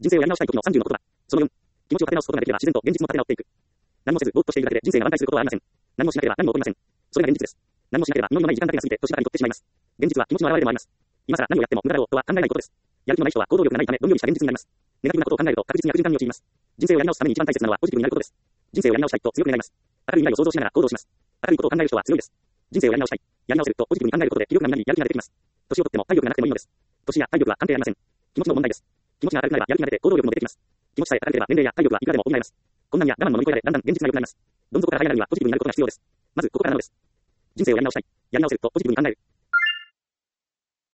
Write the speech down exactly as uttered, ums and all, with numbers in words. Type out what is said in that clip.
人生をやり直したい時のさんじゅうの言葉。そのよん。気持ちを立て直すことができれば自然と現実も立て直っていく。何もせず、ぼーっとしているだけで人生が安泰することはありません。何もしなければ何も起こりません。それが現実です。何もしなければ祈りのない時間だけが過ぎて年ばかり取ってしまいます。現実は気持ちの表れでもあります。今更何をやっても無駄だろうとは考えないことです。やる気のない人は行動力がないためどんよりした現実になります。ネガティブなことを考えると確実に悪循環に陥ります。人生をやり直すために一番大切なのはポジティブになることです。人生をやり直したいと強く願います。明るい未来を想像しながら行動します。明るいことを考える人は強いです。人生をやり直したい。やり直せるとポジティブに考えることで気力がみなりやる気が出てきます。年を取っても体力がなくてもいいのです。年や体力は関係ありません。気持ちの問題です。気持ちが明るくなればやる気が出て行動力も出てきます。気持ちさえ明るければ年齢や体力はいくらでも補えます。困難や我慢も乗り越えられだんだん現実が良くなります。どん底から這い上がるにはポジティブになることが必要です。まずここからなのです。人生をやり直したい。やり直せるとポジティブに考える。